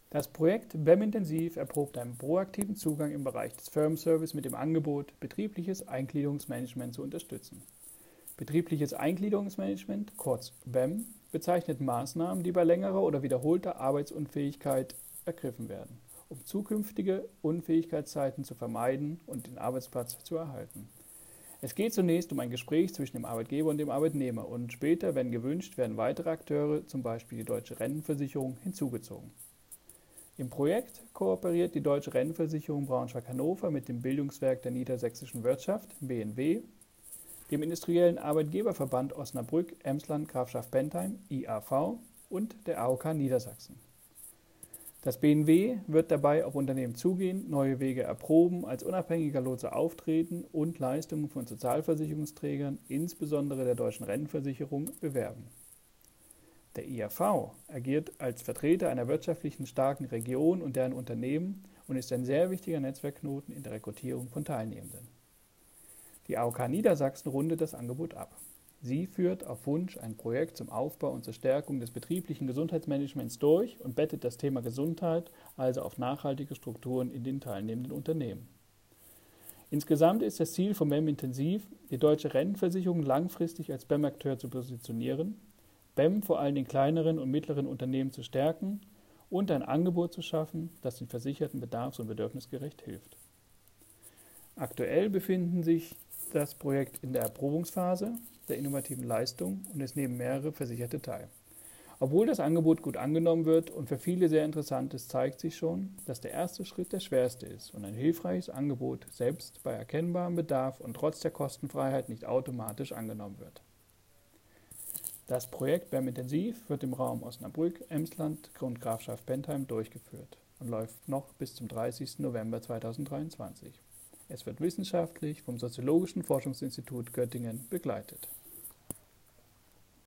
Das Projekt BEM Intensiv erprobt einen proaktiven Zugang im Bereich des Firmenservice mit dem Angebot, betriebliches Eingliederungsmanagement zu unterstützen. Betriebliches Eingliederungsmanagement, kurz BEM, bezeichnet Maßnahmen, die bei längerer oder wiederholter Arbeitsunfähigkeit ergriffen werden, um zukünftige Unfähigkeitszeiten zu vermeiden und den Arbeitsplatz zu erhalten. Es geht zunächst um ein Gespräch zwischen dem Arbeitgeber und dem Arbeitnehmer und später, wenn gewünscht, werden weitere Akteure, zum Beispiel die Deutsche Rentenversicherung, hinzugezogen. Im Projekt kooperiert die Deutsche Rentenversicherung Braunschweig-Hannover mit dem Bildungswerk der niedersächsischen Wirtschaft, BNW, dem Industriellen Arbeitgeberverband Osnabrück-Emsland-Grafschaft-Bentheim, IAV, und der AOK Niedersachsen. Das BNW wird dabei auf Unternehmen zugehen, neue Wege erproben, als unabhängiger Lotse auftreten und Leistungen von Sozialversicherungsträgern, insbesondere der Deutschen Rentenversicherung, bewerben. Der IAV agiert als Vertreter einer wirtschaftlichen starken Region und deren Unternehmen und ist ein sehr wichtiger Netzwerkknoten in der Rekrutierung von Teilnehmenden. Die AOK Niedersachsen rundet das Angebot ab. Sie führt auf Wunsch ein Projekt zum Aufbau und zur Stärkung des betrieblichen Gesundheitsmanagements durch und bettet das Thema Gesundheit also auf nachhaltige Strukturen in den teilnehmenden Unternehmen. Insgesamt ist das Ziel von BEM Intensiv, die deutsche Rentenversicherung langfristig als BEM-Akteur zu positionieren, BEM vor allem den kleineren und mittleren Unternehmen zu stärken und ein Angebot zu schaffen, das den Versicherten bedarfs- und bedürfnisgerecht hilft. Aktuell befinden sich das Projekt in der Erprobungsphase der innovativen Leistung und es nehmen mehrere Versicherte teil. Obwohl das Angebot gut angenommen wird und für viele sehr interessant ist, zeigt sich schon, dass der erste Schritt der schwerste ist und ein hilfreiches Angebot selbst bei erkennbarem Bedarf und trotz der Kostenfreiheit nicht automatisch angenommen wird. Das Projekt BEM Intensiv wird im Raum Osnabrück, Emsland und Grafschaft Bentheim durchgeführt und läuft noch bis zum 30. November 2023. Es wird wissenschaftlich vom Soziologischen Forschungsinstitut Göttingen begleitet.